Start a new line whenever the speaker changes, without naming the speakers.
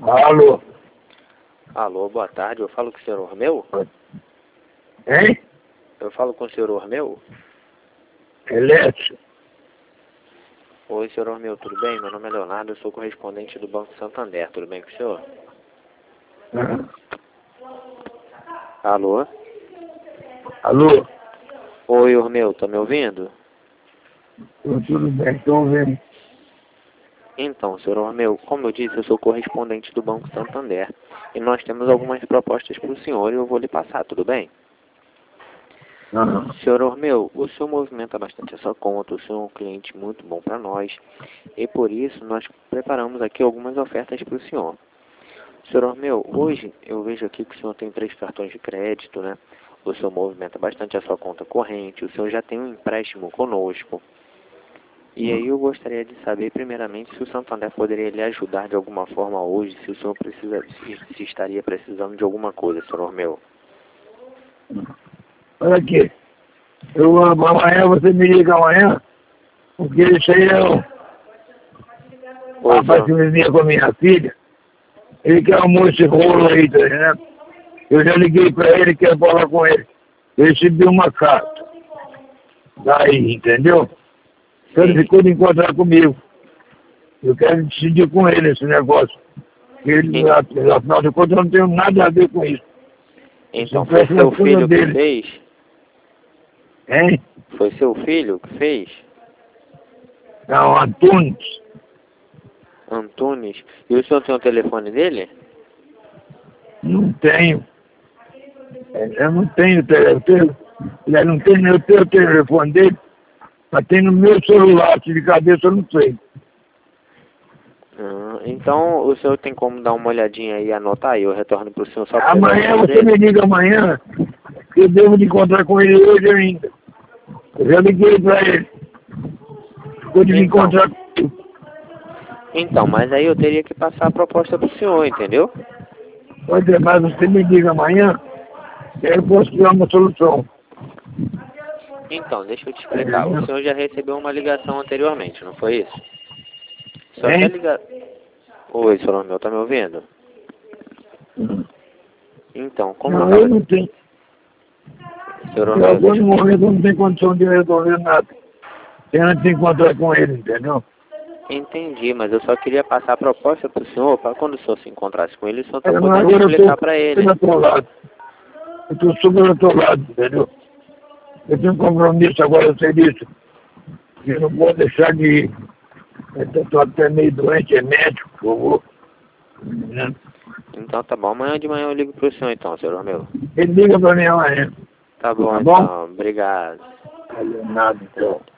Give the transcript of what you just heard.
Alô?
Alô, boa tarde. Eu falo com o senhor Ormeu?
Hein?
Eu falo com o senhor Ormeu?
Elétrico.
Oi, senhor Ormeu, tudo bem? Meu nome é Leonardo, eu sou correspondente do Banco Santander. Tudo bem com o senhor? Alô?
Alô?
Oi, Ormeu, tá me ouvindo?
Tudo bem, estou ouvindo.
Então, senhor Ormeu, como eu disse, eu sou correspondente do Banco Santander. E nós temos algumas propostas para o senhor e eu vou lhe passar, tudo bem? Senhor Ormeu, o senhor movimenta bastante a sua conta, o senhor é um cliente muito bom para nós. E por isso nós preparamos aqui algumas ofertas para o senhor. Senhor Ormeu, hoje eu vejo aqui que o senhor tem 3 cartões de crédito, né? O senhor movimenta bastante a sua conta corrente, o senhor já tem um empréstimo conosco. E aí eu gostaria de saber, primeiramente, se o Santander poderia lhe ajudar de alguma forma hoje, se o senhor se estaria precisando de alguma coisa, senhor Ormeu.
Olha aqui. Amanhã você me liga amanhã, porque isso aí é o rapaz que me vinha com a minha filha. Ele quer arrumar esse rolo aí, tá entendendo? Eu já liguei pra ele, quero falar com ele. Eu recebi uma carta. Daí, entendeu? Então ele ficou de encontrar comigo. Eu quero decidir com ele esse negócio. Ele, afinal de contas, eu não tenho nada a ver com isso.
Então, foi seu filho que fez?
Hein?
Foi seu filho que fez?
Não, Antunes.
Antunes. E o senhor tem o telefone dele?
Não tenho. Eu não tenho telefone. Eu não tenho nem o telefone dele, mas tem no meu celular, se de cabeça eu não sei.
Então o senhor tem como dar uma olhadinha aí e anotar aí, eu retorno pro senhor só para
amanhã você me liga amanhã, que eu devo de encontrar com ele hoje ainda. Eu já liguei pra ele. Ficou de me encontrar comigo.
Então, mas aí eu teria que passar a proposta pro senhor, entendeu?
Pode ser, mas você me liga amanhã, que aí eu posso tirar uma solução.
Então, deixa eu te explicar. O senhor já recebeu uma ligação anteriormente, não foi isso? Só
Hein?
quer ligar... Oi, senhor Ormeu, tá me ouvindo? Então, como
não, eu não tenho.
Senhor
Em
Ormeu,
algum momento eu não tenho condição de resolver nada. Tem antes de encontrar com ele, entendeu?
Entendi, mas eu só queria passar a proposta pro senhor, para quando o senhor se encontrasse com ele, o senhor tá podendo
Agora
explicar para ele.
Eu estou super atolado, entendeu? Eu tenho um compromisso agora, eu sei disso. Eu não vou deixar de ir. Eu estou até meio doente, é médico, por favor. Né?
Então tá bom, amanhã de manhã eu ligo pro senhor então, senhor Ormeu.
Ele liga para mim amanhã.
Tá bom,
Tá
então,
bom?
obrigado.
Nada, então.